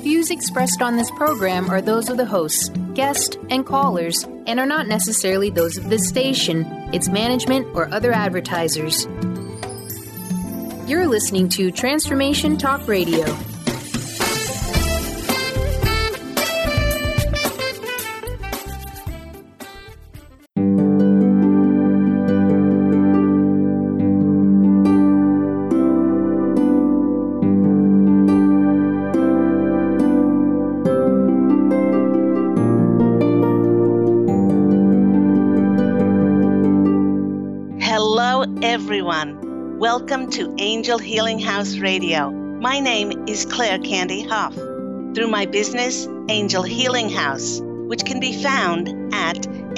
views expressed on this program are those of the hosts, guests, and callers, and are not necessarily those of this station, its management, or other advertisers. You're listening to Transformation Talk Radio. Everyone, welcome to Angel Healing House Radio. My name is Claire Candy Huff. Through my business, Angel Healing House, which can be found at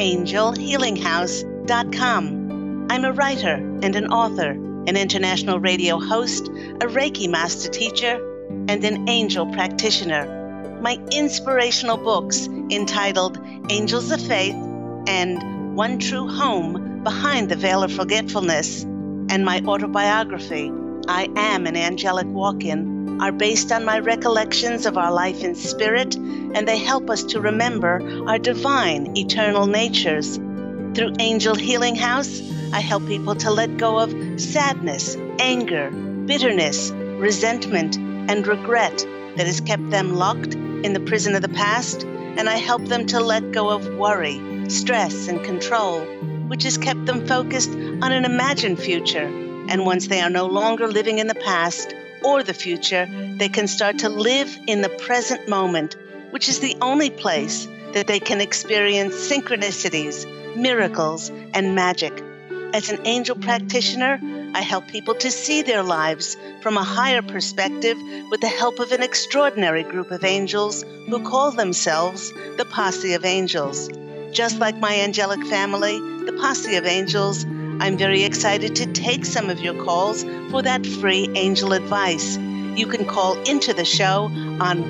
angelhealinghouse.com. I'm a writer and an author, an international radio host, a Reiki master teacher, and an angel practitioner. My inspirational books entitled Angels of Faith and One True Home Behind the Veil of Forgetfulness, and my autobiography, I Am an Angelic Walk-In, are based on my recollections of our life in spirit, and they help us to remember our divine, eternal natures. Through Angel Healing House, I help people to let go of sadness, anger, bitterness, resentment, and regret that has kept them locked in the prison of the past, and I help them to let go of worry, stress, and control, which has kept them focused on an imagined future. And once they are no longer living in the past or the future, they can start to live in the present moment, which is the only place that they can experience synchronicities, miracles, and magic. As an angel practitioner, I help people to see their lives from a higher perspective with the help of an extraordinary group of angels who call themselves the Posse of Angels. Just like my angelic family, the Posse of Angels, I'm very excited to take some of your calls for that free angel advice. You can call into the show on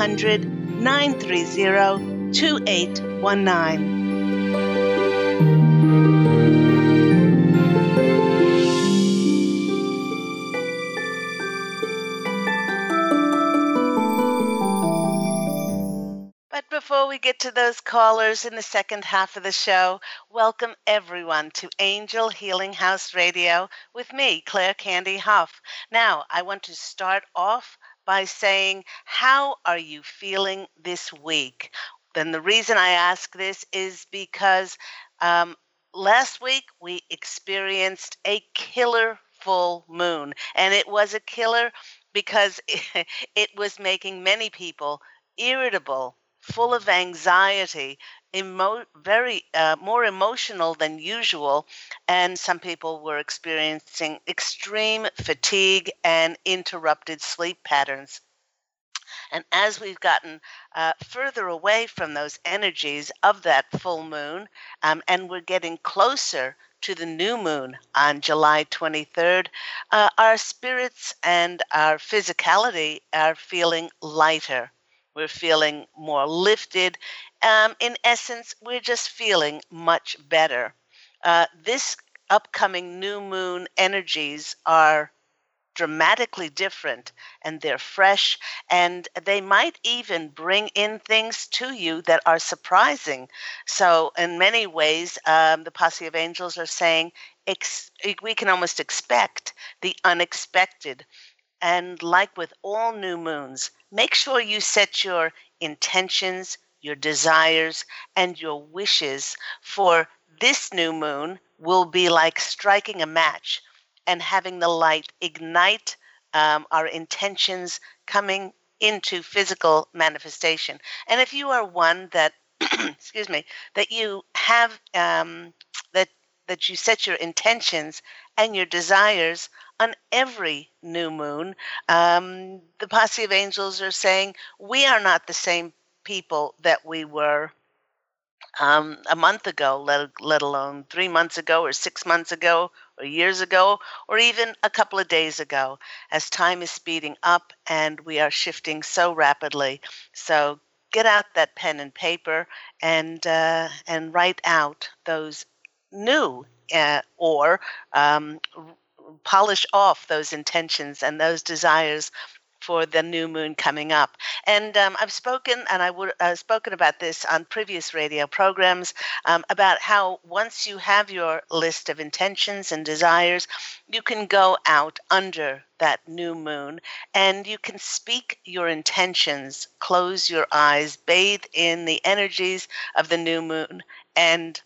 1-800-930-2819. Before we get to those callers in the second half of the show, welcome everyone to Angel Healing House Radio with me, Claire Candy Huff. Now, I want to start off by saying, how are you feeling this week? Then the reason I ask this is because last week we experienced a killer full moon, and it was a killer because it was making many people irritable, full of anxiety, very more emotional than usual, and some people were experiencing extreme fatigue and interrupted sleep patterns. And as we've gotten further away from those energies of that full moon, and we're getting closer to the new moon on July 23rd, our spirits and our physicality are feeling lighter. We're feeling more lifted. In essence, we're just feeling much better. This upcoming new moon energies are dramatically different, and they're fresh, and they might even bring in things to you that are surprising. So in many ways, the Posse of Angels are saying we can almost expect the unexpected. And like with all new moons, make sure you set your intentions, your desires, and your wishes for this new moon will be like striking a match and having the light ignite our intentions coming into physical manifestation. And if you are one that, excuse me, that you have, that you set your intentions and your desires on every new moon, the Posse of Angels are saying we are not the same people that we were a month ago, let alone 3 months ago or 6 months ago or years ago or even a couple of days ago, as time is speeding up and we are shifting so rapidly. So get out that pen and paper and write out those new or polish off those intentions and those desires for the new moon coming up. And I've spoken, and I would spoken about this on previous radio programs, about how once you have your list of intentions and desires, you can go out under that new moon and you can speak your intentions, close your eyes, bathe in the energies of the new moon, and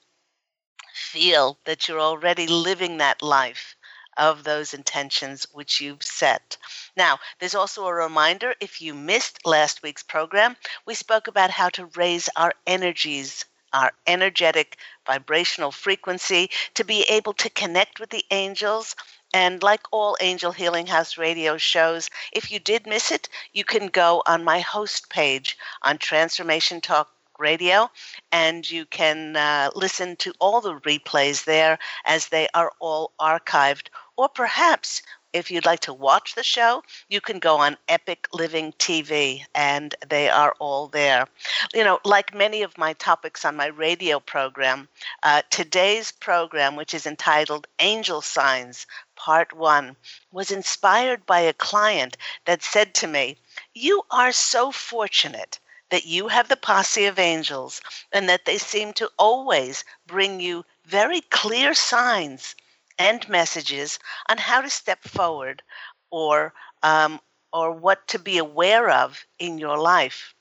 feel that you're already living that life of those intentions which you've set. Now, there's also a reminder if you missed last week's program, we spoke about how to raise our energies, our energetic vibrational frequency, to be able to connect with the angels. And like all Angel Healing House radio shows, if you did miss it, you can go on my host page on Transformation Talk Radio, and you can listen to all the replays there as they are all archived. Or perhaps if you'd like to watch the show, you can go on Epic Living TV, and they are all there. You know, like many of my topics on my radio program, today's program, which is entitled Angel Signs, Part 1, was inspired by a client that said to me, "You are so fortunate that you have the posse of angels and that they seem to always bring you very clear signs and messages on how to step forward or what to be aware of in your life."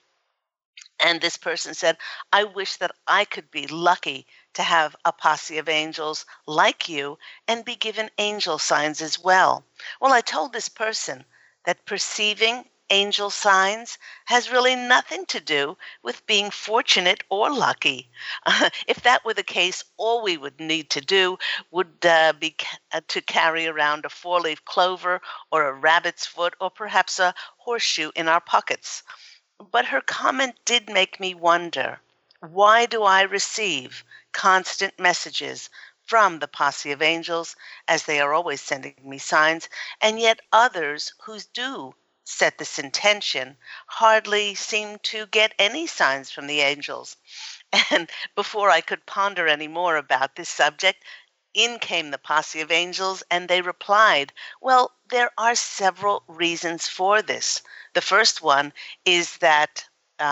And this person said, "I wish that I could be lucky to have a posse of angels like you and be given angel signs as well." Well, I told this person that perceiving angel signs has really nothing to do with being fortunate or lucky. If that were the case, all we would need to do would be to carry around a four-leaf clover or a rabbit's foot or perhaps a horseshoe in our pockets. But her comment did make me wonder, why do I receive constant messages from the posse of angels, as they are always sending me signs, and yet others who do set this intention hardly seem to get any signs from the angels? And before I could ponder any more about this subject, in came the posse of angels, and they replied, "Well, there are several reasons for this. The first one is that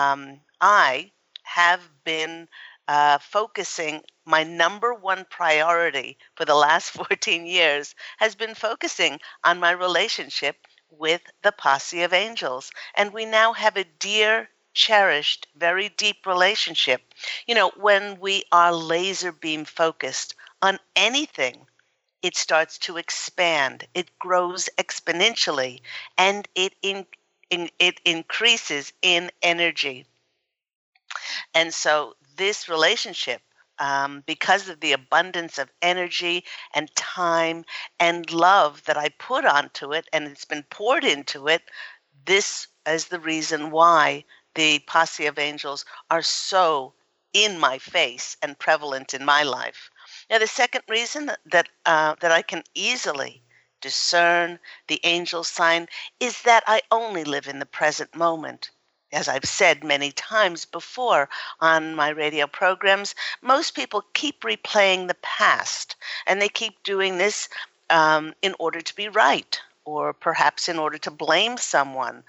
I have been focusing, my number one priority for the last 14 years has been focusing on my relationship with the posse of angels. And we now have a dear, cherished, very deep relationship. You know, when we are laser beam focused on anything, it starts to expand, it grows exponentially, and it increases in energy. And so this relationship, because of the abundance of energy and time and love that I put onto it, and it's been poured into it, this is the reason why the posse of angels are so in my face and prevalent in my life. Now, the second reason that I can easily discern the angel sign is that I only live in the present moment. As I've said many times before on my radio programs, most people keep replaying the past, and they keep doing this in order to be right, or perhaps in order to blame someone,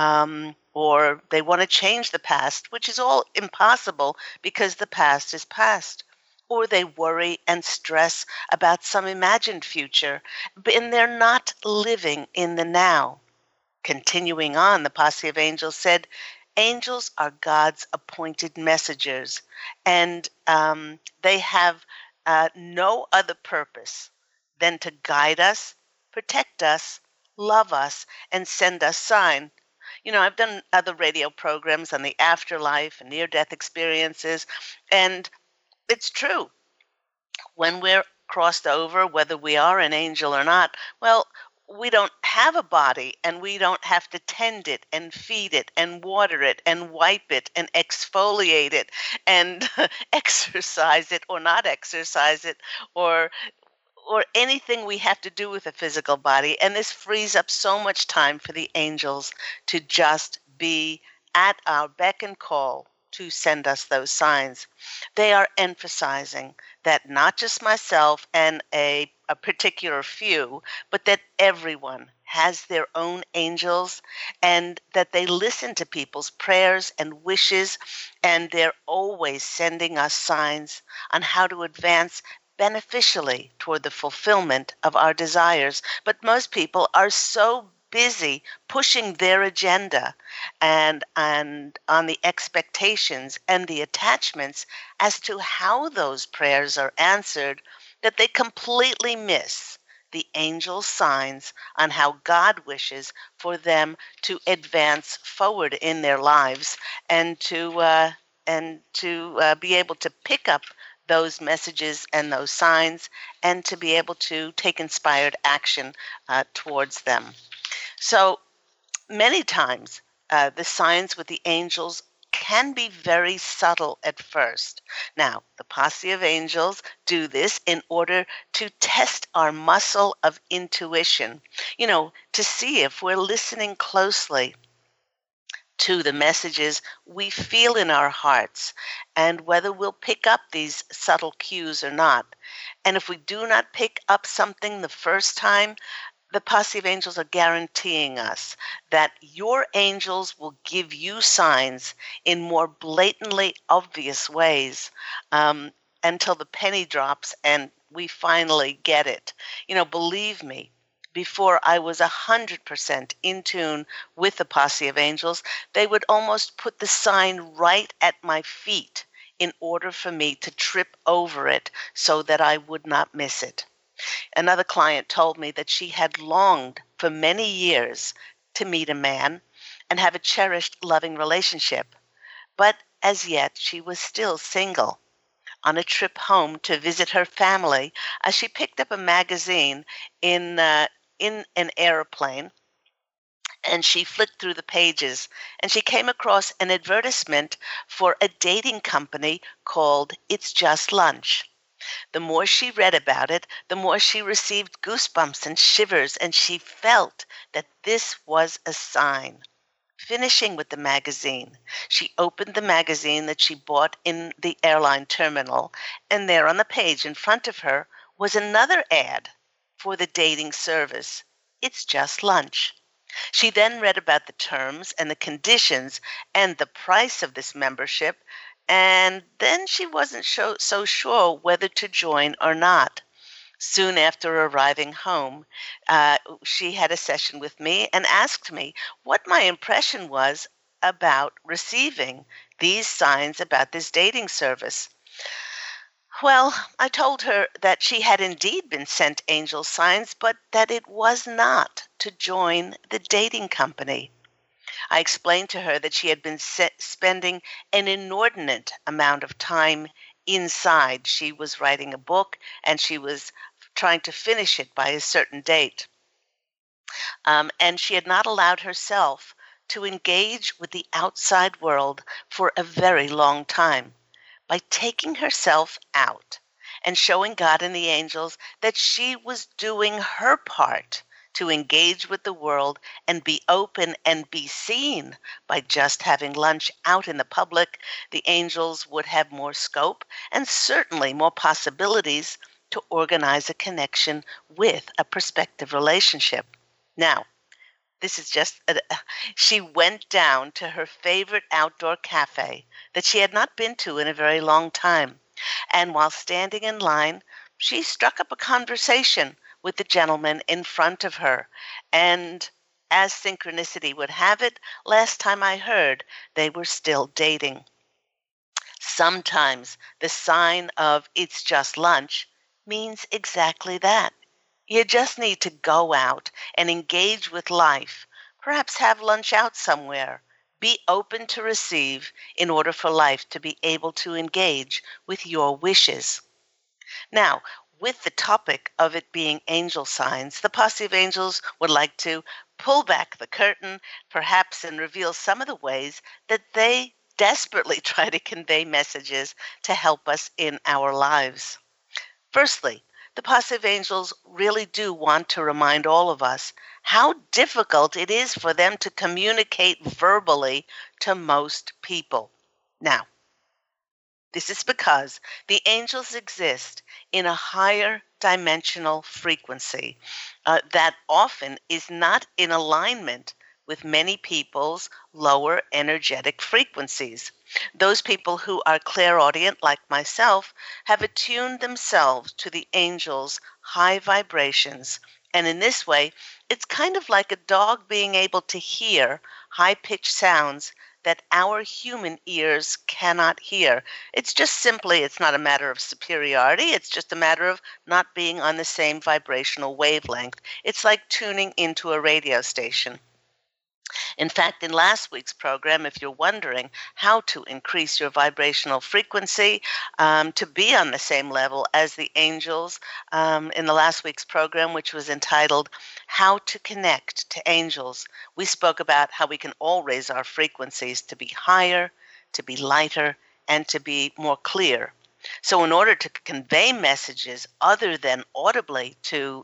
or they want to change the past, which is all impossible because the past is past. Or they worry and stress about some imagined future, and they're not living in the now. Continuing on, the posse of angels said, "Angels are God's appointed messengers, and they have no other purpose than to guide us, protect us, love us, and send us sign." You know, I've done other radio programs on the afterlife and near-death experiences, and it's true. When we're crossed over, whether we are an angel or not, well, we don't have a body, and we don't have to tend it and feed it and water it and wipe it and exfoliate it and exercise it or not exercise it, or anything we have to do with a physical body. And this frees up so much time for the angels to just be at our beck and call to send us those signs. They are emphasizing that not just myself and a particular few, but that everyone has their own angels and that they listen to people's prayers and wishes, and they're always sending us signs on how to advance beneficially toward the fulfillment of our desires. But most people are so busy pushing their agenda and on the expectations and the attachments as to how those prayers are answered that they completely miss the angel signs on how God wishes for them to advance forward in their lives and to be able to pick up those messages and those signs and to be able to take inspired action towards them. So many times, the signs with the angels can be very subtle at first. Now, the posse of angels do this in order to test our muscle of intuition, to see if we're listening closely to the messages we feel in our hearts and whether we'll pick up these subtle cues or not. And if we do not pick up something the first time, the posse of angels are guaranteeing us that your angels will give you signs in more blatantly obvious ways until the penny drops and we finally get it. Believe me, before I was 100% in tune with the posse of angels, they would almost put the sign right at my feet in order for me to trip over it so that I would not miss it. Another client told me that she had longed for many years to meet a man and have a cherished, loving relationship, but as yet she was still single. On a trip home to visit her family, she picked up a magazine in an airplane, and she flicked through the pages, and she came across an advertisement for a dating company called It's Just Lunch. The more she read about it, the more she received goosebumps and shivers, and she felt that this was a sign. Finishing with the magazine, she opened the magazine that she bought in the airline terminal, and there on the page in front of her was another ad for the dating service. It's Just Lunch. She then read about the terms and the conditions and the price of this membership, and then she wasn't so sure whether to join or not. Soon after arriving home, she had a session with me and asked me what my impression was about receiving these signs about this dating service. Well, I told her that she had indeed been sent angel signs, but that it was not to join the dating company. I explained to her that she had been spending an inordinate amount of time inside. She was writing a book and she was trying to finish it by a certain date. And she had not allowed herself to engage with the outside world for a very long time. By taking herself out and showing God and the angels that she was doing her part to engage with the world and be open and be seen by just having lunch out in the public, the angels would have more scope and certainly more possibilities to organize a connection with a prospective relationship. Now, this is she went down to her favorite outdoor cafe that she had not been to in a very long time. And while standing in line, she struck up a conversation with the gentleman in front of her. And as synchronicity would have it, last time I heard, they were still dating. Sometimes the sign of it's just lunch means exactly that. You just need to go out and engage with life, perhaps have lunch out somewhere. Be open to receive in order for life to be able to engage with your wishes. Now, with the topic of it being angel signs, the posse of angels would like to pull back the curtain, perhaps, and reveal some of the ways that they desperately try to convey messages to help us in our lives. Firstly, the posse of angels really do want to remind all of us how difficult it is for them to communicate verbally to most people. Now, this is because the angels exist in a higher dimensional frequency that often is not in alignment with many people's lower energetic frequencies. Those people who are clairaudient, like myself, have attuned themselves to the angels' high vibrations. And in this way, it's kind of like a dog being able to hear high pitched sounds that our human ears cannot hear. It's just simply, it's not a matter of superiority, it's just a matter of not being on the same vibrational wavelength. It's like tuning into a radio station. In fact, in last week's program, if you're wondering how to increase your vibrational frequency to be on the same level as the angels, in the last week's program, which was entitled How to Connect to Angels, we spoke about how we can all raise our frequencies to be higher, to be lighter, and to be more clear. So in order to convey messages other than audibly to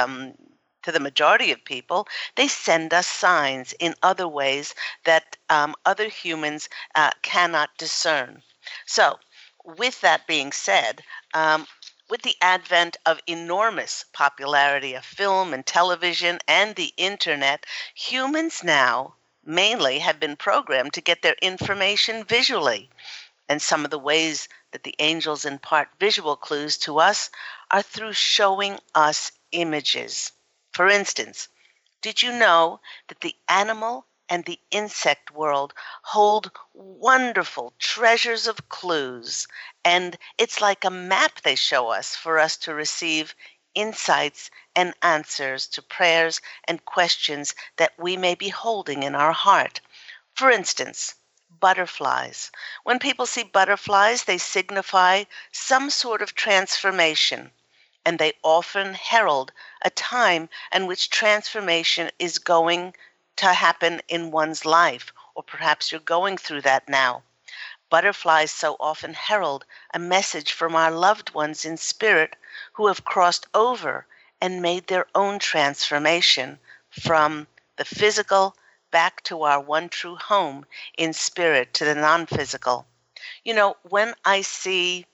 the majority of people, they send us signs in other ways that other humans cannot discern. So, with that being said, with the advent of enormous popularity of film and television and the internet, humans now mainly have been programmed to get their information visually. And some of the ways that the angels impart visual clues to us are through showing us images. For instance, did you know that the animal and the insect world hold wonderful treasures of clues? And it's like a map they show us for us to receive insights and answers to prayers and questions that we may be holding in our heart. For instance, butterflies. When people see butterflies, they signify some sort of transformation, and they often herald a time in which transformation is going to happen in one's life, or perhaps you're going through that now. Butterflies so often herald a message from our loved ones in spirit who have crossed over and made their own transformation from the physical back to our one true home in spirit, to the non-physical. You know, when I see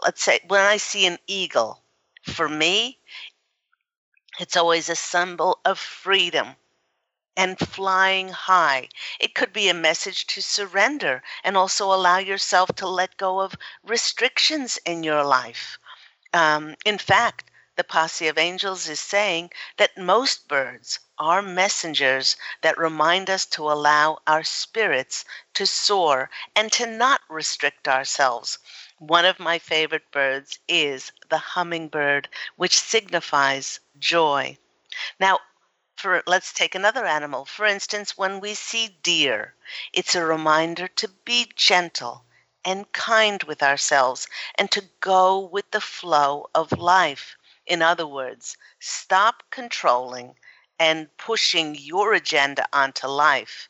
an eagle, for me, it's always a symbol of freedom and flying high. It could be a message to surrender and also allow yourself to let go of restrictions in your life. In fact, the posse of angels is saying that most birds are messengers that remind us to allow our spirits to soar and to not restrict ourselves. One of my favorite birds is the hummingbird, which signifies joy. Now, let's take another animal. For instance, when we see deer, it's a reminder to be gentle and kind with ourselves and to go with the flow of life. In other words, stop controlling and pushing your agenda onto life,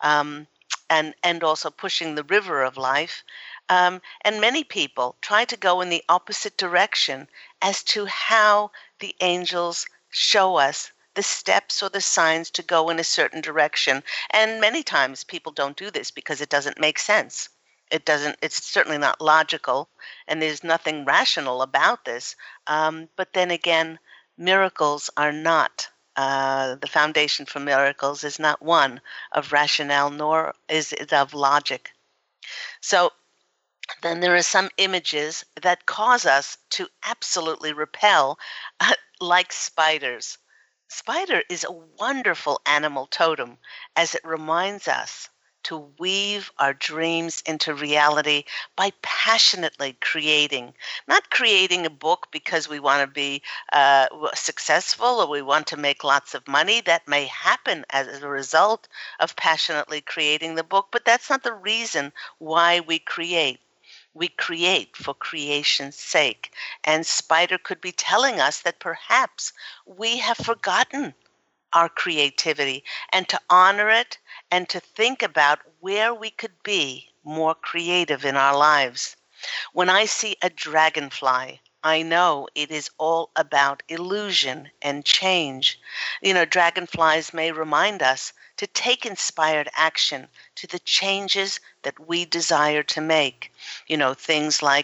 and also pushing the river of life. And many people try to go in the opposite direction as to how the angels show us the steps or the signs to go in a certain direction. And many times people don't do this because it doesn't make sense. It's certainly not logical, and there's nothing rational about this. But then again, miracles are not, the foundation for miracles is not one of rationale, nor is it of logic. So then there are some images that cause us to absolutely repel, like spiders. Spider is a wonderful animal totem, as it reminds us to weave our dreams into reality by passionately creating. Not creating a book because we want to be successful or we want to make lots of money. That may happen as a result of passionately creating the book, but that's not the reason why we create. We create for creation's sake. And Spider could be telling us that perhaps we have forgotten our creativity, and to honor it and to think about where we could be more creative in our lives. When I see a dragonfly, I know it is all about illusion and change. You know, dragonflies may remind us to take inspired action to the changes that we desire to make. You know, things like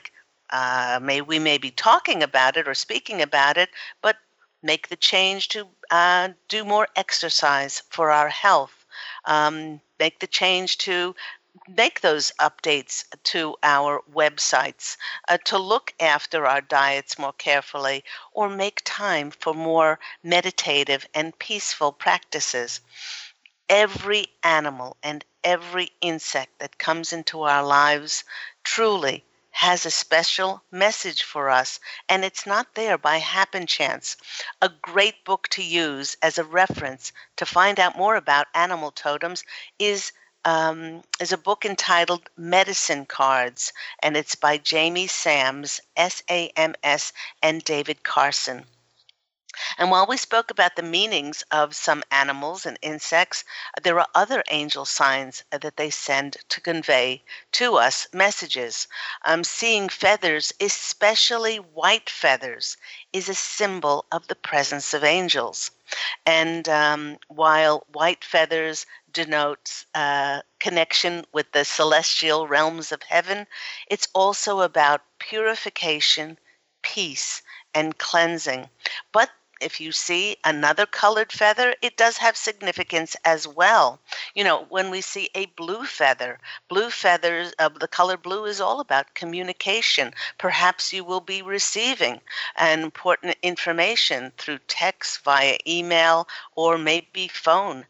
we may be talking about it or speaking about it, but make the change to do more exercise for our health. Make the change to make those updates to our websites, to look after our diets more carefully, or make time for more meditative and peaceful practices. Every animal and every insect that comes into our lives truly has a special message for us, and it's not there by happen chance. A great book to use as a reference to find out more about animal totems is a book entitled Medicine Cards, and it's by Jamie Sams, S-A-M-S, and David Carson. And while we spoke about the meanings of some animals and insects, there are other angel signs that they send to convey to us messages. Seeing feathers, especially white feathers, is a symbol of the presence of angels. And while white feathers denotes connection with the celestial realms of heaven, it's also about purification, peace, and cleansing. But if you see another colored feather, it does have significance as well. You know, when we see a blue feathers, the color blue is all about communication. Perhaps you will be receiving an important information through text, via email, or maybe phone.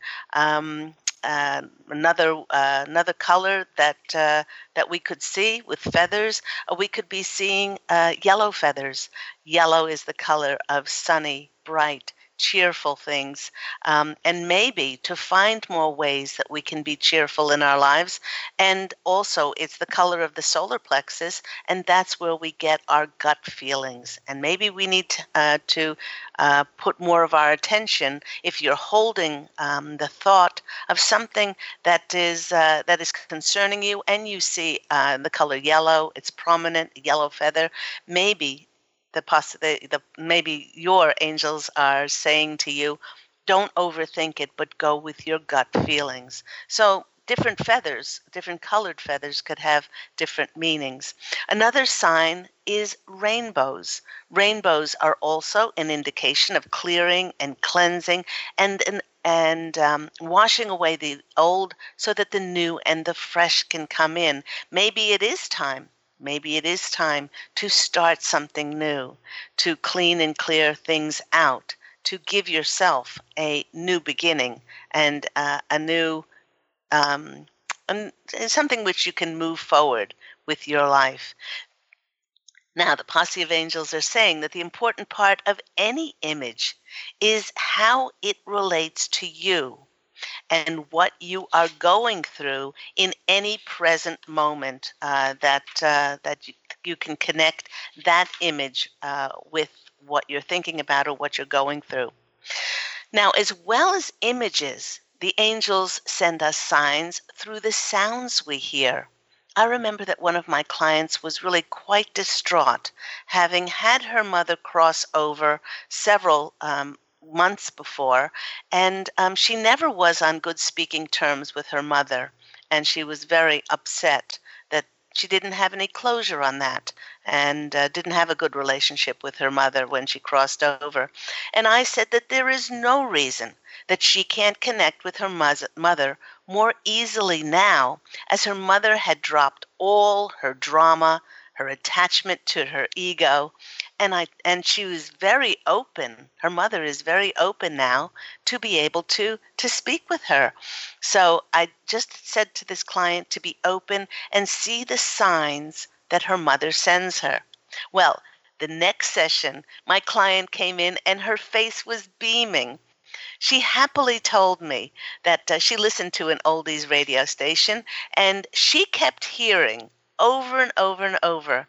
Another color that we could see with feathers, we could be seeing yellow feathers. Yellow is the color of sunny, bright, cheerful things, and maybe to find more ways that we can be cheerful in our lives. And also, it's the color of the solar plexus, and that's where we get our gut feelings. And maybe we need to put more of our attention, if you're holding the thought of something that is concerning you, and you see the color yellow, it's prominent, yellow feather, maybe maybe your angels are saying to you, don't overthink it, but go with your gut feelings. So different feathers, different colored feathers could have different meanings. Another sign is rainbows. Rainbows are also an indication of clearing and cleansing and washing away the old so that the new and the fresh can come in. Maybe it is time to start something new, to clean and clear things out, to give yourself a new beginning and a new and something which you can move forward with your life. Now, the posse of angels are saying that the important part of any image is how it relates to you and what you are going through in any present moment, that you can connect that image with what you're thinking about or what you're going through. Now, as well as images, the angels send us signs through the sounds we hear. I remember that one of my clients was really quite distraught, having had her mother cross over several months before, and she never was on good speaking terms with her mother, and she was very upset that she didn't have any closure on that, and didn't have a good relationship with her mother when she crossed over. And I said that there is no reason that she can't connect with her mother more easily now, as her mother had dropped all her drama, her attachment to her ego, and she was very open. Her mother is very open now to be able to speak with her. So I just said to this client to be open and see the signs that her mother sends her. Well, the next session, my client came in and her face was beaming. She happily told me that she listened to an oldies radio station, and she kept hearing over and over and over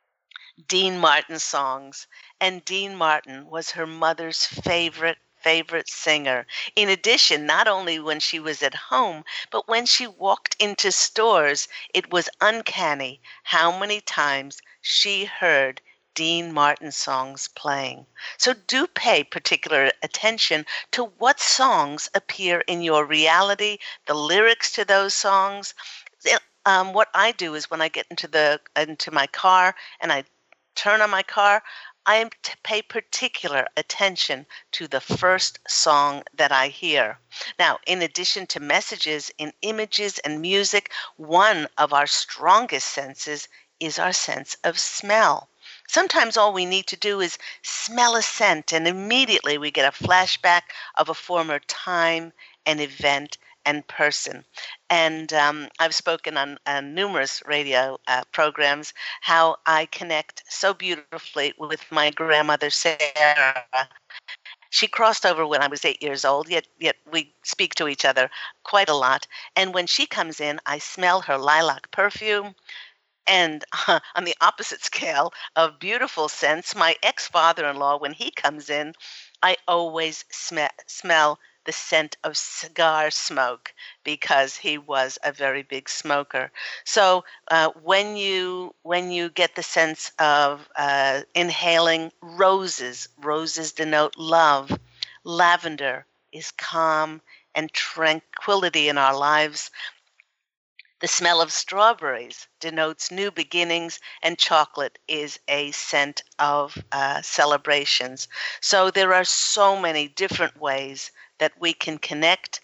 Dean Martin songs, and Dean Martin was her mother's favorite singer. In addition, not only when she was at home, but when she walked into stores, it was uncanny how many times she heard Dean Martin songs playing. So do pay particular attention to what songs appear in your reality, the lyrics to those songs. What I do is when I get into my car and I turn on my car, I am to pay particular attention to the first song that I hear. Now, in addition to messages in images and music, one of our strongest senses is our sense of smell. Sometimes all we need to do is smell a scent, and immediately we get a flashback of a former time, an event, and person. And I've spoken on numerous radio programs how I connect so beautifully with my grandmother, Sarah. She crossed over when I was 8 years old, yet we speak to each other quite a lot. And when she comes in, I smell her lilac perfume. And on the opposite scale of beautiful scents, my ex-father-in-law, when he comes in, I always smell the scent of cigar smoke because he was a very big smoker. So when you get the sense of inhaling roses, roses denote love. Lavender is calm and tranquility in our lives. The smell of strawberries denotes new beginnings, and chocolate is a scent of celebrations. So there are so many different ways that we can connect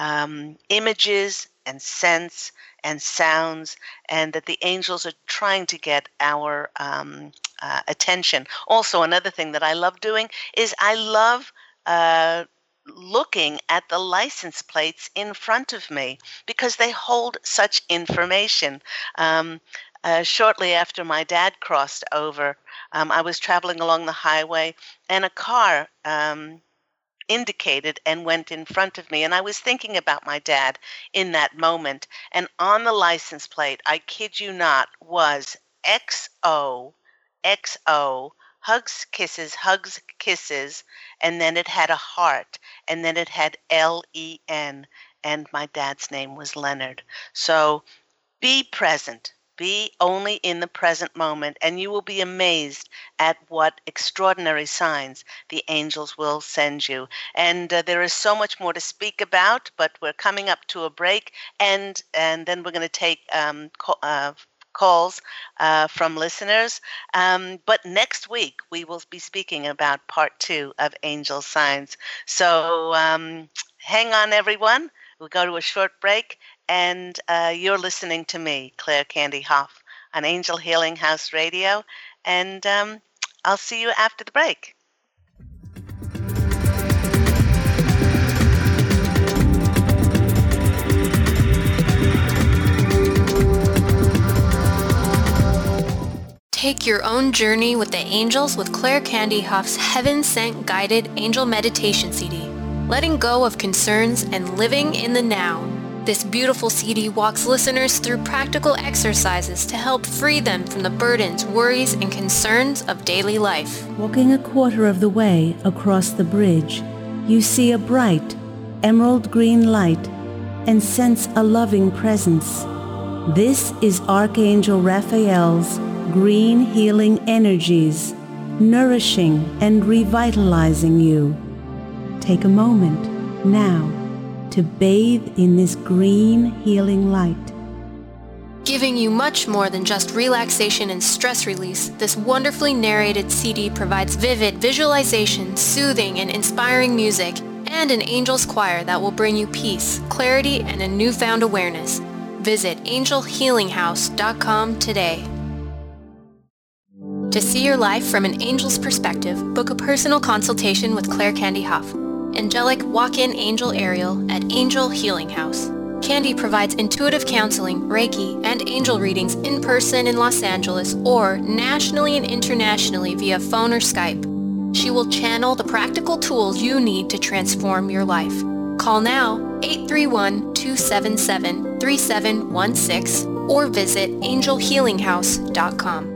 images and scents and sounds, and that the angels are trying to get our attention. Also, another thing that I love doing is I love looking at the license plates in front of me because they hold such information. Shortly after my dad crossed over, I was traveling along the highway, and a car indicated and went in front of me. And I was thinking about my dad in that moment. And on the license plate, I kid you not, was XO, XO, hugs, kisses, and then it had a heart, and then it had LEN, and my dad's name was Leonard. So be present. Be only in the present moment, and you will be amazed at what extraordinary signs the angels will send you. And there is so much more to speak about, but we're coming up to a break, and then we're going to take calls from listeners. But next week, we will be speaking about part 2 of Angel Signs. So hang on, everyone. We'll go to a short break. And you're listening to me, Claire Candy Hough, on Angel Healing House Radio. And I'll see you after the break. Take your own journey with the angels with Claire Candy Hough's Heaven Sent Guided Angel Meditation CD, letting go of concerns and living in the now. This beautiful CD walks listeners through practical exercises to help free them from the burdens, worries, and concerns of daily life. Walking a quarter of the way across the bridge, you see a bright, emerald green light and sense a loving presence. This is Archangel Raphael's green healing energies, nourishing and revitalizing you. Take a moment now to bathe in this green healing light. Giving you much more than just relaxation and stress release, this wonderfully narrated CD provides vivid visualization, soothing and inspiring music, and an angel's choir that will bring you peace, clarity, and a newfound awareness. Visit angelhealinghouse.com today. To see your life from an angel's perspective, book a personal consultation with Claire Candy Hough, Angelic Walk-In Angel Ariel at Angel Healing House. Candy provides intuitive counseling, Reiki, and angel readings in person in Los Angeles or nationally and internationally via phone or Skype. She will channel the practical tools you need to transform your life. Call now 831-277-3716 or visit angelhealinghouse.com.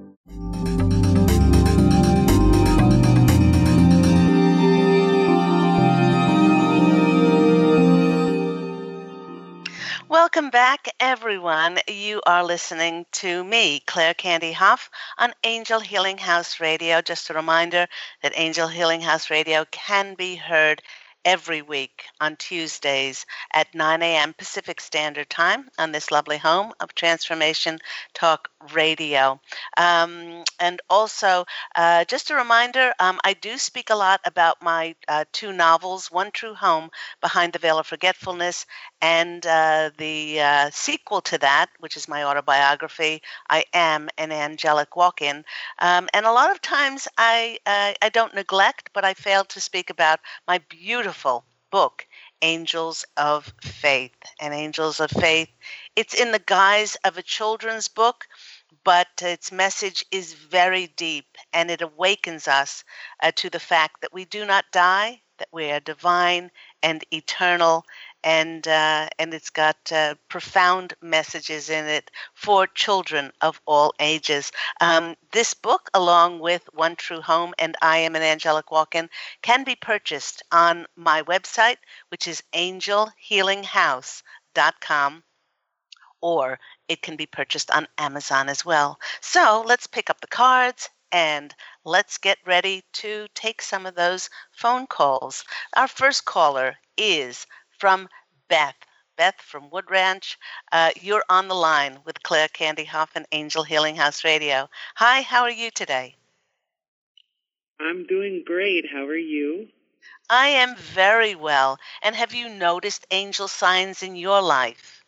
Welcome back, everyone. You are listening to me, Claire Candy Hough, on Angel Healing House Radio. Just a reminder that Angel Healing House Radio can be heard every week on Tuesdays at 9 a.m. Pacific Standard Time on this lovely home of Transformation Talk Radio. And also, just a reminder, I do speak a lot about my two novels, One True Home, Behind the Veil of Forgetfulness, and the sequel to that, which is my autobiography, I Am an Angelic Walk-In. And a lot of times I don't neglect, but I fail to speak about my beautiful book, Angels of Faith. And Angels of Faith, it's in the guise of a children's book, but its message is very deep, and it awakens us to the fact that we do not die, that we are divine and eternal, and it's got profound messages in it for children of all ages. This book, along with One True Home and I Am an Angelic Walk-In, can be purchased on my website, which is angelhealinghouse.com, or it can be purchased on Amazon as well. So let's pick up the cards and let's get ready to take some of those phone calls. Our first caller is from Beth. Beth from Wood Ranch. You're on the line with Claire Candy Hough and Angel Healing House Radio. Hi, how are you today? I'm doing great. How are you? I am very well. And have you noticed angel signs in your life?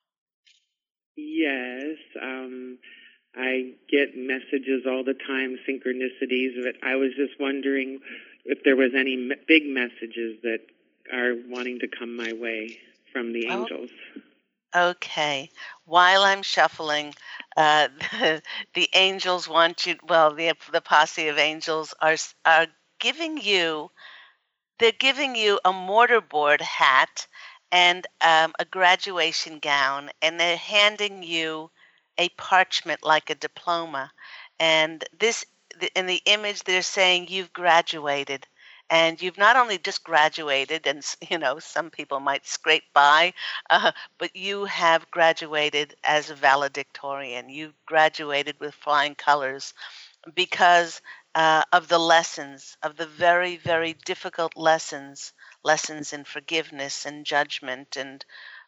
Yes. I get messages all the time, synchronicities. But I was just wondering if there was any big messages that are wanting to come my way from the angels. Okay. While I'm shuffling, the angels want you. Well, the posse of angels are giving you. They're giving you a mortarboard hat and a graduation gown, and they're handing you a parchment like a diploma. And in the image, they're saying you've graduated. And you've not only just graduated, and some people might scrape by, but you have graduated as a valedictorian. You graduated with flying colors because of the lessons, of the very, very difficult lessons in forgiveness and judgment and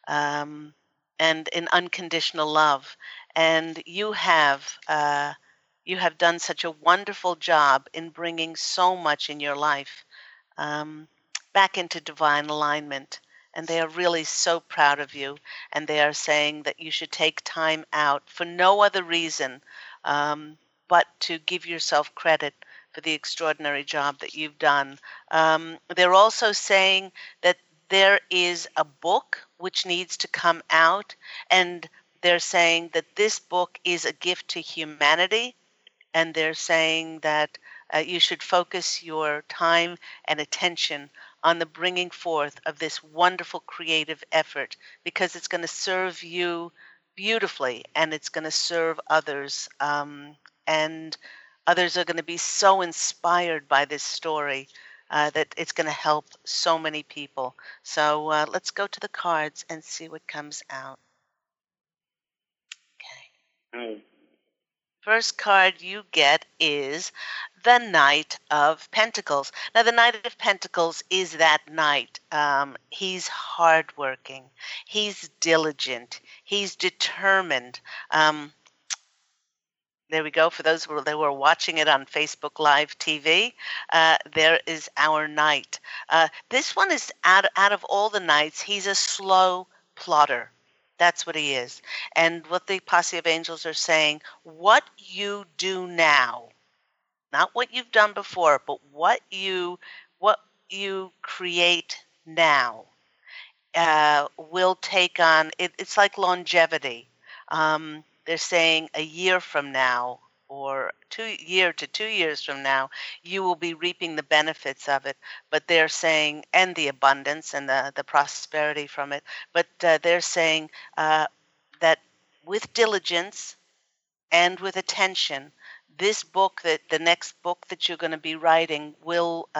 in unconditional love. And you have done such a wonderful job in bringing so much in your life back into divine alignment. And they are really so proud of you. And they are saying that you should take time out for no other reason but to give yourself credit for the extraordinary job that you've done. They're also saying that there is a book which needs to come out, and they're saying that this book is a gift to humanity, and they're saying that you should focus your time and attention on the bringing forth of this wonderful creative effort, because it's going to serve you beautifully, and it's going to serve others, and others are going to be so inspired by this story that it's going to help so many people. So let's go to the cards and see what comes out. Okay. Oh. First card you get is the Knight of Pentacles. Now, the Knight of Pentacles is that knight. He's hardworking. He's diligent. He's determined. There we go. For those who were watching it on Facebook Live TV, there is our knight. This one is out of all the knights, he's a slow plotter. That's what he is. And what the posse of angels are saying, what you do now, not what you've done before, but what you create now will take on, it's like longevity. They're saying a year from now, or 2 years from now, you will be reaping the benefits of it. But they're saying, and the abundance and the prosperity from it. But they're saying that with diligence and with attention, this book, the next book that you're going to be writing, will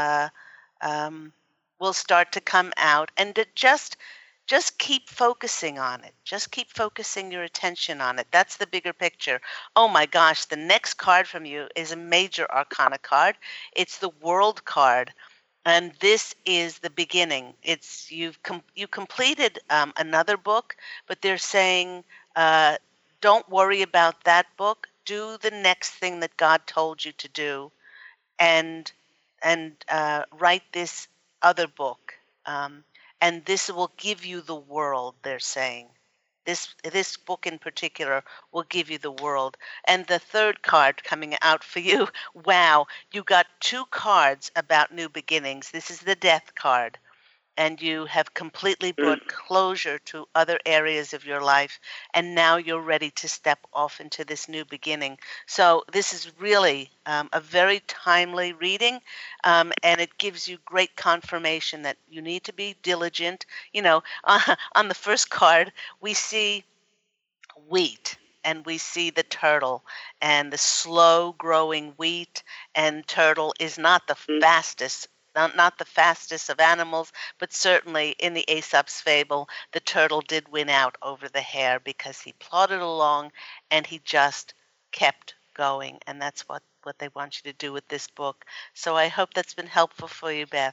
start to come out, and to just keep focusing on it. Just keep focusing your attention on it. That's the bigger picture. Oh my gosh, the next card from you is a major arcana card. It's the World card. And this is the beginning. It's you completed another book, but they're saying, don't worry about that book. Do the next thing that God told you to do, and write this other book, and this will give you the world. They're saying this book in particular will give you the world. And the third card coming out for you, wow, you got two cards about new beginnings. This is the death card, and you have completely brought closure to other areas of your life, and now you're ready to step off into this new beginning. So this is really a very timely reading, and it gives you great confirmation that you need to be diligent. On the first card, we see wheat, and we see the turtle and the slow growing wheat, and turtle is not the fastest, not the fastest of animals, but certainly in the Aesop's fable, the turtle did win out over the hare because he plodded along and he just kept going. And that's what they want you to do with this book. So I hope that's been helpful for you, Beth.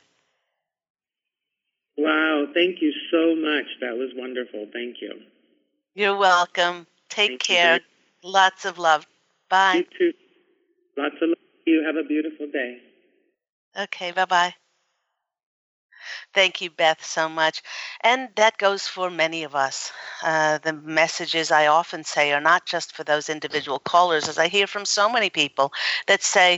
Wow, thank you so much. That was wonderful. Thank you. You're welcome. Take care. Lots of love. Bye. You too. Lots of love to you. Have a beautiful day. Okay, bye-bye. Thank you, Beth, so much. And that goes for many of us. The messages, I often say, are not just for those individual callers, as I hear from so many people that say,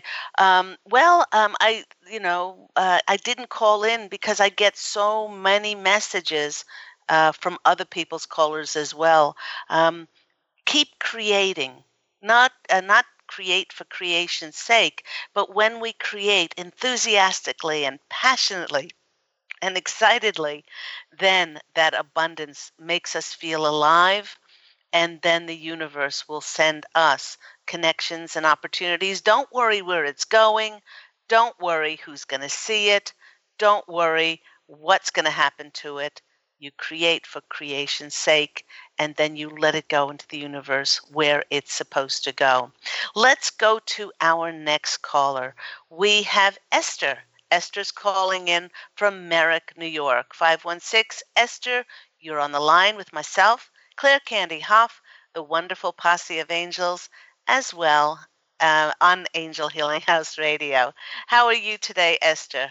I didn't call in because I get so many messages from other people's callers as well. Keep creating, not create for creation's sake, but when we create enthusiastically and passionately and excitedly, then that abundance makes us feel alive, and then the universe will send us connections and opportunities. Don't worry where it's going. Don't worry who's going to see it. Don't worry what's going to happen to it. You create for creation's sake, and then you let it go into the universe where it's supposed to go. Let's go to our next caller. We have Esther. Esther's calling in from Merrick, New York. 516. Esther, you're on the line with myself, Claire Candy Hough, the wonderful posse of angels, as well on Angel Healing House Radio. How are you today, Esther?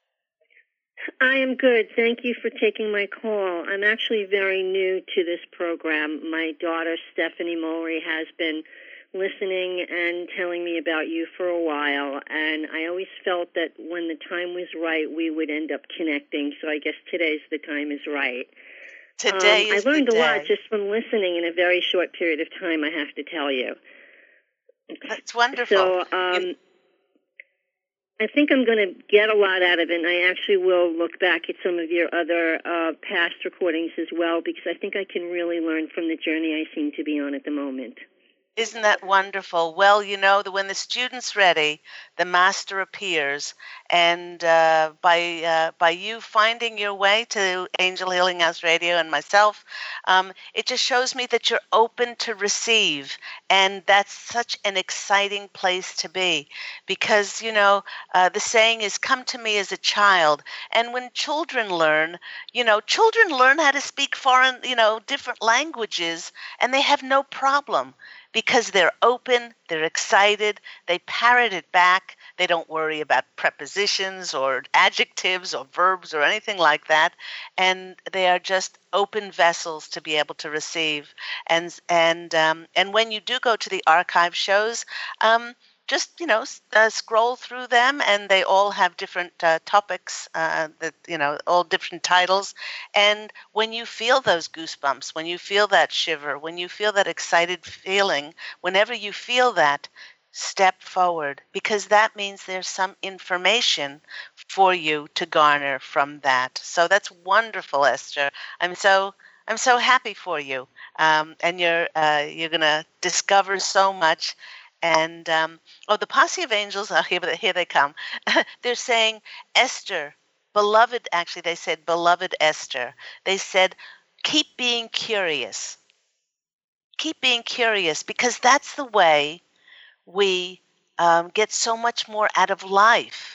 I am good. Thank you for taking my call. I'm actually very new to this program. My daughter, Stephanie Moley, has been listening and telling me about you for a while, and I always felt that when the time was right, we would end up connecting, so I guess today's the time is right. Today is I learned the day. a lot just from listening in a very short period of time, I have to tell you. That's wonderful. So, I think I'm going to get a lot out of it, and I actually will look back at some of your other past recordings as well, because I think I can really learn from the journey I seem to be on at the moment. Isn't that wonderful? Well, when the student's ready, the master appears, and by you finding your way to Angel Healing House Radio and myself, it just shows me that you're open to receive, and that's such an exciting place to be, because the saying is, "Come to me as a child," and when children learn how to speak foreign, different languages, and they have no problem. Because they're open, they're excited, they parrot it back, they don't worry about prepositions or adjectives or verbs or anything like that, and they are just open vessels to be able to receive. And when you do go to the archive shows, just scroll through them, and they all have different topics all different titles. And when you feel those goosebumps, when you feel that shiver, when you feel that excited feeling, whenever you feel that, step forward, because that means there's some information for you to garner from that. So that's wonderful, Esther. I'm so happy for you, and you're going to discover so much. And the posse of angels, here they come. They're saying, Esther, beloved, actually they said, beloved Esther. They said, keep being curious. Keep being curious, because that's the way we get so much more out of life.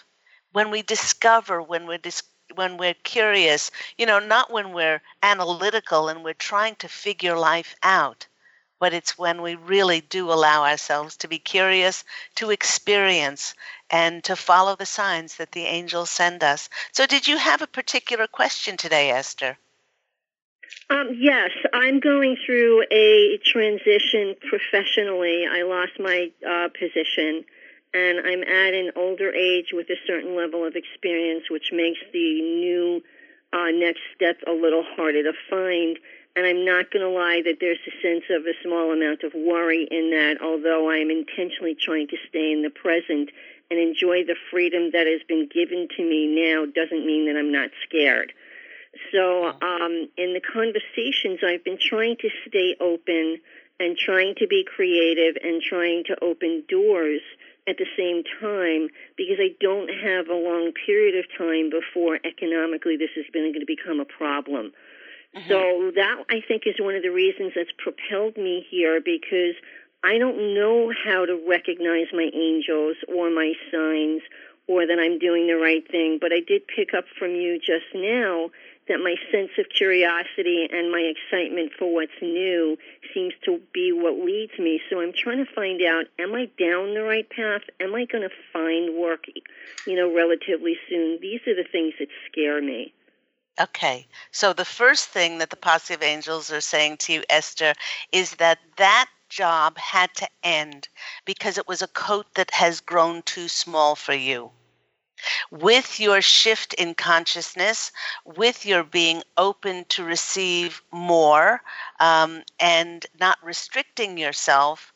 when we discover, when we're curious, not when we're analytical and we're trying to figure life out, but it's when we really do allow ourselves to be curious, to experience, and to follow the signs that the angels send us. So did you have a particular question today, Esther? Yes, I'm going through a transition professionally. I lost my position, and I'm at an older age with a certain level of experience, which makes the new next step a little harder to find. And I'm not going to lie that there's a sense of a small amount of worry in that, although I'm intentionally trying to stay in the present and enjoy the freedom that has been given to me now, doesn't mean that I'm not scared. So in the conversations, I've been trying to stay open and trying to be creative and trying to open doors at the same time, because I don't have a long period of time before economically this is going to become a problem. Mm-hmm. So that, I think, is one of the reasons that's propelled me here, because I don't know how to recognize my angels or my signs or that I'm doing the right thing. But I did pick up from you just now that my sense of curiosity and my excitement for what's new seems to be what leads me. So I'm trying to find out, am I down the right path? Am I going to find work, relatively soon? These are the things that scare me. Okay, so the first thing that the Posse of Angels are saying to you, Esther, is that job had to end because it was a coat that has grown too small for you. With your shift in consciousness, with your being open to receive more and not restricting yourself,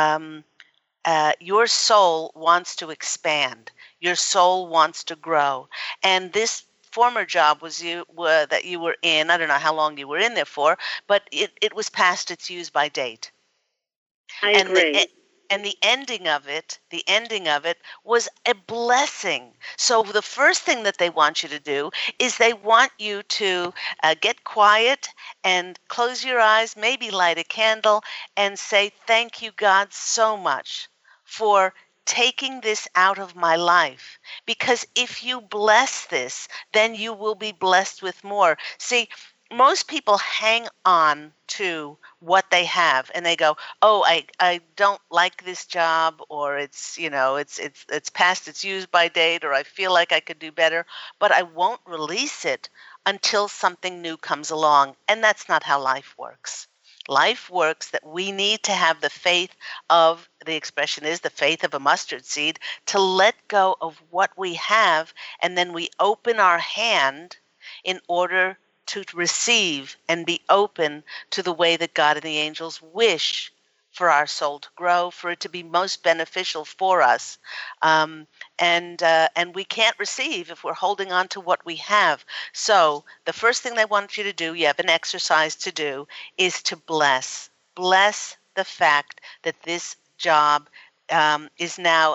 your soul wants to expand. Your soul wants to grow. And this former job that you were in, I don't know how long you were in there for, but it was past its use by date. I agree. And the ending of it was a blessing. So the first thing that they want you to do is they want you to get quiet and close your eyes, maybe light a candle, and say, thank you, God, so much for taking this out of my life. Because if you bless this, then you will be blessed with more. See, most people hang on to what they have and they go, oh, I don't like this job, or it's past its use by date, or I feel like I could do better, but I won't release it until something new comes along. And that's not how life works. Life works that we need to have the faith of, the expression is the faith of a mustard seed, to let go of what we have, and then we open our hand in order to receive and be open to the way that God and the angels wish for our soul to grow, for it to be most beneficial for us. And we can't receive if we're holding on to what we have. So the first thing they want you to do, you have an exercise to do, is to bless. Bless the fact that this job is now,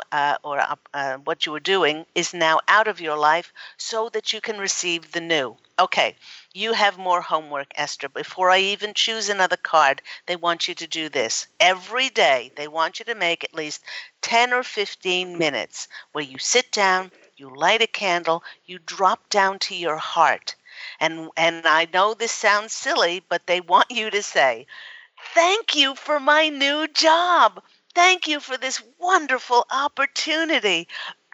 what you were doing is now out of your life, so that you can receive the new. Okay, you have more homework, Esther. Before I even choose another card, they want you to do this. Every day, they want you to make at least 10 or 15 minutes where you sit down, you light a candle, you drop down to your heart. And I know this sounds silly, but they want you to say, thank you for my new job. Thank you for this wonderful opportunity.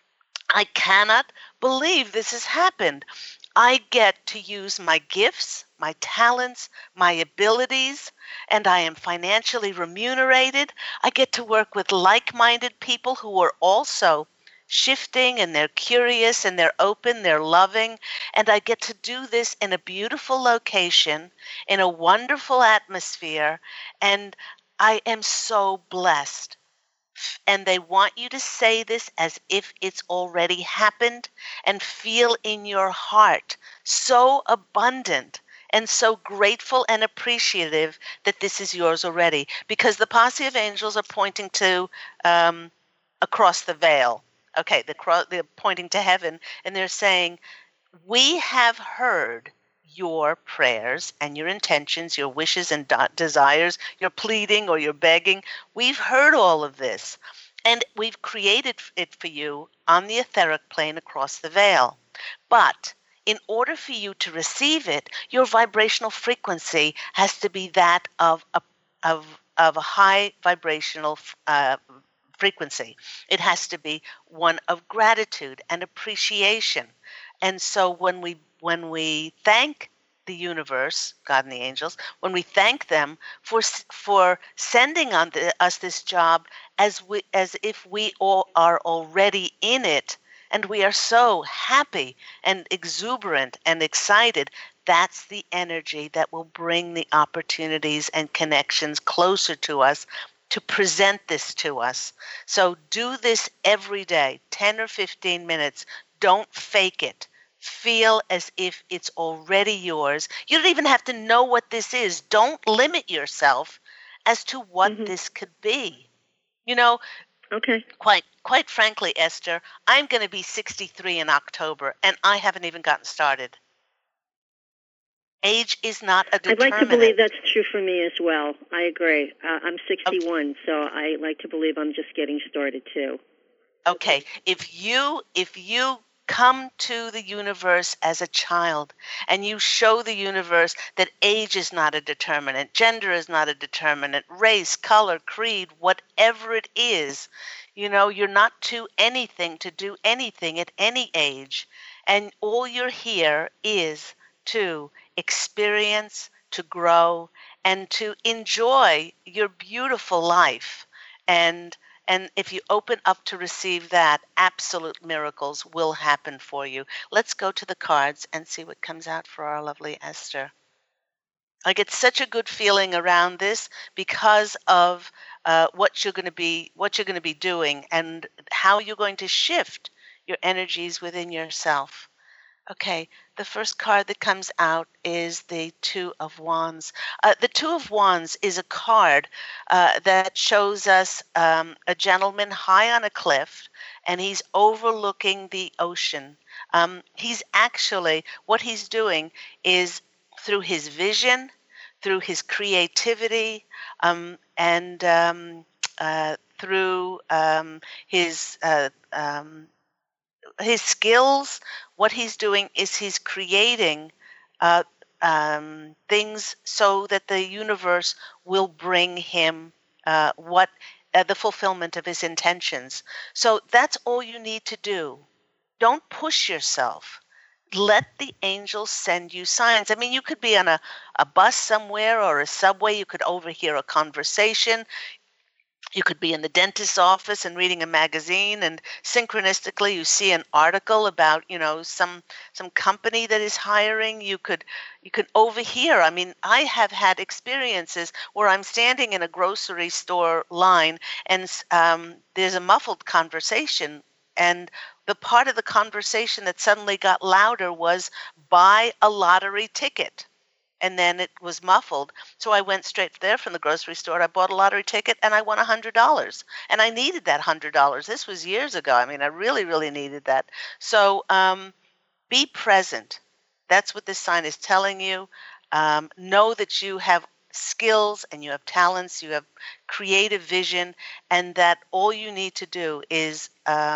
I cannot believe this has happened. I get to use my gifts, my talents, my abilities, and I am financially remunerated. I get to work with like-minded people who are also shifting, and they're curious, and they're open, they're loving, and I get to do this in a beautiful location, in a wonderful atmosphere, and I am so blessed. And they want you to say this as if it's already happened, and feel in your heart so abundant and so grateful and appreciative that this is yours already. Because the Posse of Angels are pointing to across the veil. Okay, they're pointing to heaven, and they're saying, we have heard your prayers and your intentions, your wishes and desires, your pleading or your begging. We've heard all of this. And we've created it for you on the etheric plane across the veil. But in order for you to receive it, your vibrational frequency has to be that of a high vibrational frequency. It has to be one of gratitude and appreciation. And so when we thank the universe, God and the angels, when we thank them for sending us this job as if we all are already in it, and we are so happy and exuberant and excited, that's the energy that will bring the opportunities and connections closer to us to present this to us. So do this every day, 10 or 15 minutes. Don't fake it. Feel as if it's already yours. You don't even have to know what this is. Don't limit yourself as to what this could be. You know, okay. Quite frankly, Esther, I'm going to be 63 in October, and I haven't even gotten started. Age is not a determinant. I'd like to believe that's true for me as well. I agree. I'm 61, so I like to believe I'm just getting started too. Okay, if you come to the universe as a child and you show the universe that age is not a determinant, gender is not a determinant, race, color, creed, whatever it is, you're not too anything to do anything at any age, and all you're here is to experience, to grow, and to enjoy your beautiful life. And if you open up to receive that, absolute miracles will happen for you. Let's go to the cards and see what comes out for our lovely Esther. I get such a good feeling around this because of what you're going to be doing and how you're going to shift your energies within yourself. Okay, the first card that comes out is the Two of Wands. The Two of Wands is a card that shows us a gentleman high on a cliff, and he's overlooking the ocean. What he's doing is through his vision, through his creativity, and through his skills, what he's doing is he's creating things so that the universe will bring him the fulfillment of his intentions. So that's all you need to do. Don't push yourself. Let the angels send you signs. I mean, you could be on a bus somewhere or a subway. You could overhear a conversation. You could be in the dentist's office and reading a magazine, and synchronistically you see an article about, some company that is hiring. You could overhear. I mean, I have had experiences where I'm standing in a grocery store line, and there's a muffled conversation, and the part of the conversation that suddenly got louder was buy a lottery ticket. And then it was muffled. So I went straight there from the grocery store. I bought a lottery ticket and I won $100. And I needed that $100. This was years ago. I mean, I really, really needed that. So be present. That's what this sign is telling you. Know that you have skills and you have talents, you have creative vision, and that all you need to do is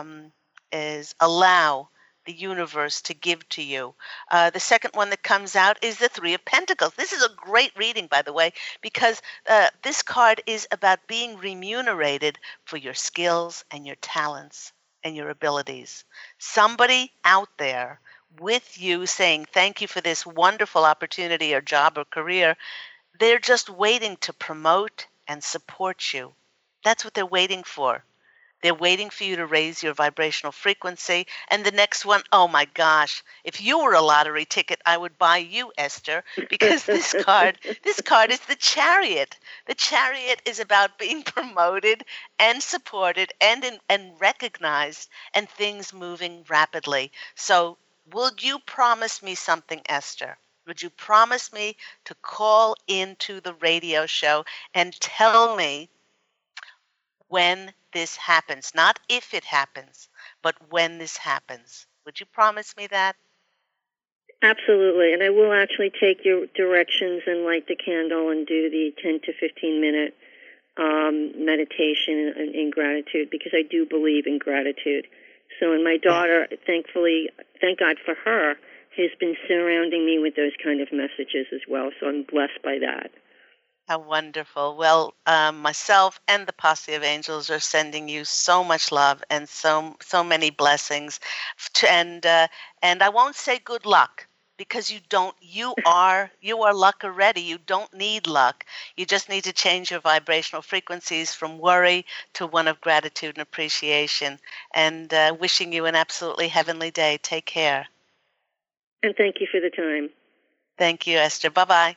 allow the universe to give to you. The second one that comes out is the Three of Pentacles. This is a great reading, by the way, because this card is about being remunerated for your skills and your talents and your abilities. Somebody out there with you saying, thank you for this wonderful opportunity or job or career, they're just waiting to promote and support you. That's what they're waiting for. They're waiting for you to raise your vibrational frequency. And the next one, oh my gosh, if you were a lottery ticket, I would buy you, Esther, because this card is the Chariot. The Chariot is about being promoted and supported and recognized, and things moving rapidly. So would you promise me something, Esther? Would you promise me to call into the radio show and tell me when this happens? Not if it happens, but when this happens. Would you promise me that? Absolutely. And I will actually take your directions and light the candle and do the 10 to 15 minute meditation and gratitude, because I do believe in gratitude. So, and my daughter, thankfully, thank God for her, has been surrounding me with those kind of messages as well. So I'm blessed by that. How wonderful. Well, myself and the Posse of Angels are sending you so much love and so many blessings. And I won't say good luck, because you are luck already. You don't need luck. You just need to change your vibrational frequencies from worry to one of gratitude and appreciation. And wishing you an absolutely heavenly day. Take care. And thank you for the time. Thank you, Esther. Bye-bye.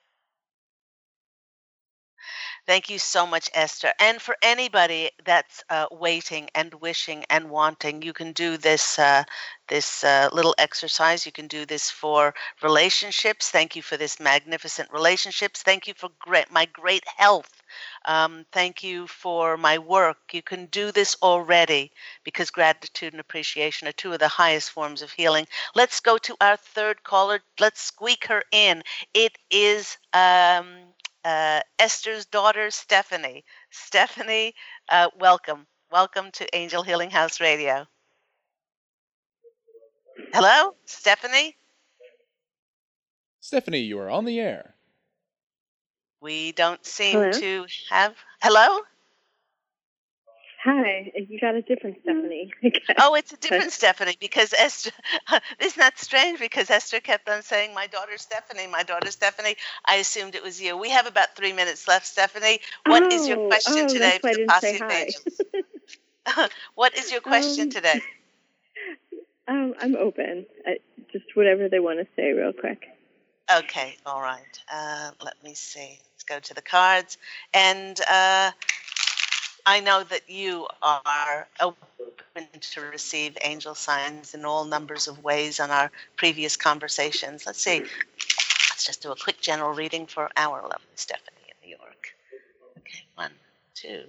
Thank you so much, Esther. And for anybody that's waiting and wishing and wanting, you can do this little exercise. You can do this for relationships. Thank you for this magnificent relationships. Thank you for my great health. Thank you for my work. You can do this already, because gratitude and appreciation are two of the highest forms of healing. Let's go to our third caller. Let's squeak her in. It is Esther's daughter, Stephanie. Stephanie, welcome. Welcome to Angel Healing House Radio. Hello, Stephanie? Stephanie, you are on the air. We don't seem to have... Hello? Hi, you got a different Stephanie. Oh, it's a different Stephanie, because Esther, isn't that strange? Because Esther kept on saying, my daughter Stephanie, my daughter Stephanie. I assumed it was you. We have about 3 minutes left, Stephanie. What is your question today for the Posse of Angels? What is your question today? I'm open. Just whatever they want to say real quick. Okay, all right. Let me see. Let's go to the cards. And I know that you are open to receive angel signs in all numbers of ways on our previous conversations. Let's see. Let's just do a quick general reading for our lovely Stephanie in New York. Okay, 1, 2, 3.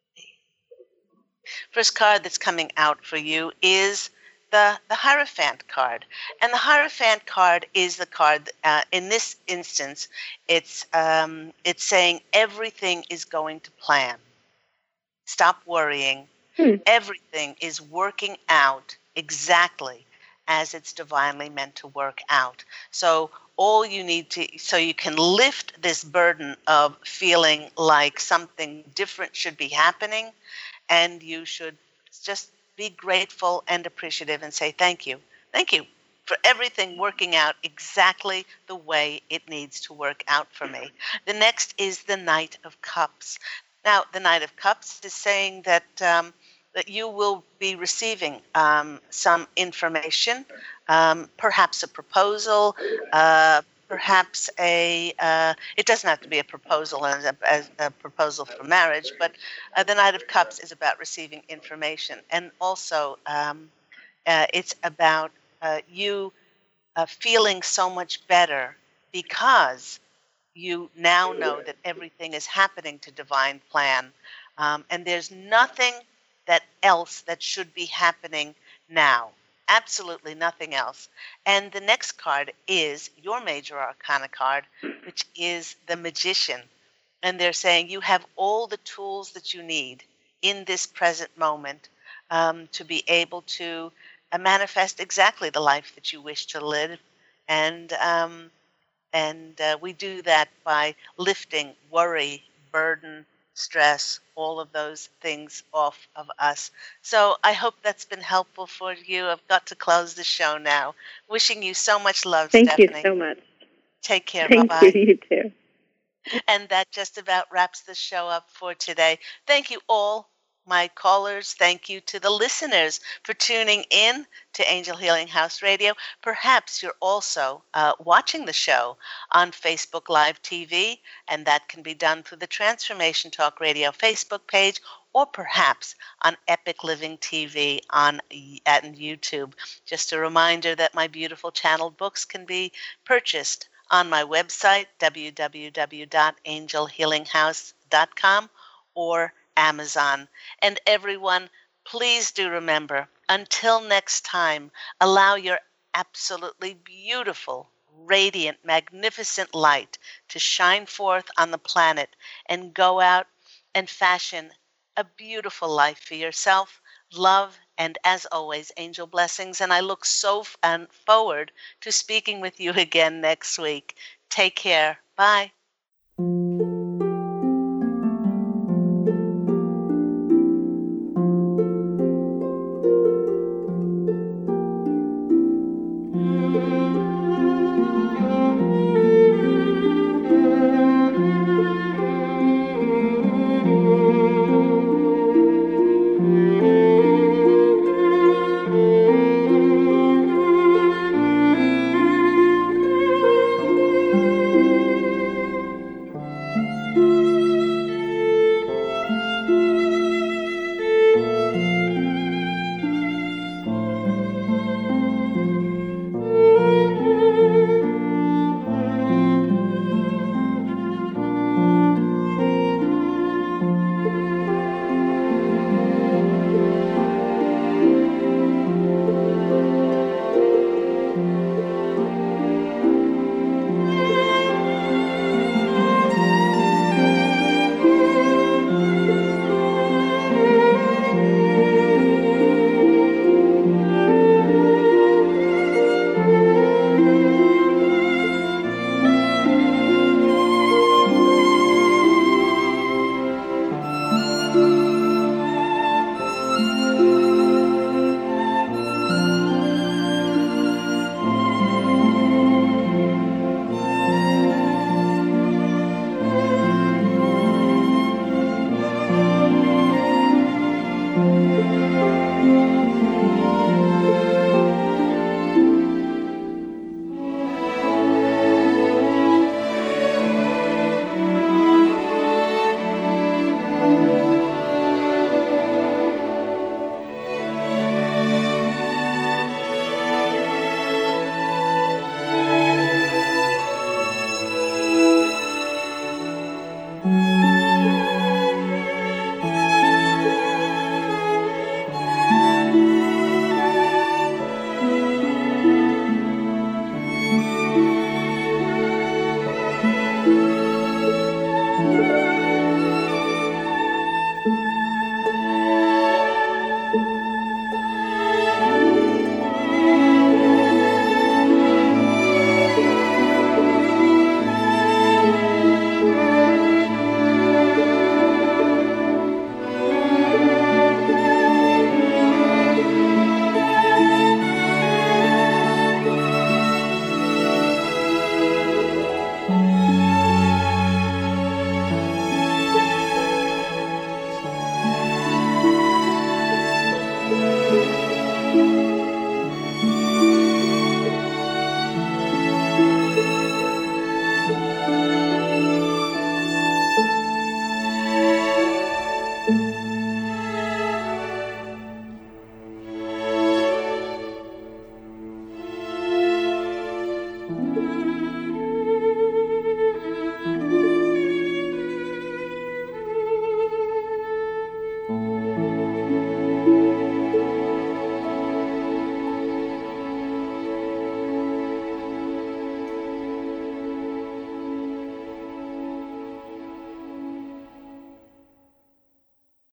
First card that's coming out for you is the Hierophant card. And the Hierophant card is the card, in this instance, it's saying everything is going to plan. Stop worrying. Everything is working out exactly as it's divinely meant to work out. So all you need so you can lift this burden of feeling like something different should be happening, and you should just be grateful and appreciative and say thank you. Thank you for everything working out exactly the way it needs to work out for me. The next is the Knight of Cups. Now, the Knight of Cups is saying that that you will be receiving some information, perhaps a proposal, perhaps it doesn't have to be a proposal as a proposal for marriage, but the Knight of Cups is about receiving information. And also it's about you feeling so much better, because you now know that everything is happening to divine plan. And there's nothing else that should be happening now. Absolutely nothing else. And the next card is your Major Arcana card, which is the Magician. And they're saying you have all the tools that you need in this present moment to be able to manifest exactly the life that you wish to live. And we do that by lifting worry, burden, stress, all of those things off of us. So I hope that's been helpful for you. I've got to close the show now. Wishing you so much love, Stephanie. Thank you so much. Take care. Thank Bye-bye. You too. And that just about wraps the show up for today. Thank you all, my callers. Thank you to the listeners for tuning in to Angel Healing House Radio. Perhaps you're also watching the show on Facebook Live TV, and that can be done through the Transformation Talk Radio Facebook page, or perhaps on Epic Living TV at YouTube. Just a reminder that my beautiful channeled books can be purchased on my website, www.angelhealinghouse.com, or Amazon. And everyone, please do remember, until next time, allow your absolutely beautiful, radiant, magnificent light to shine forth on the planet, and go out and fashion a beautiful life for yourself. Love, and as always, angel blessings. And I look so forward to speaking with you again next week. Take care. Bye.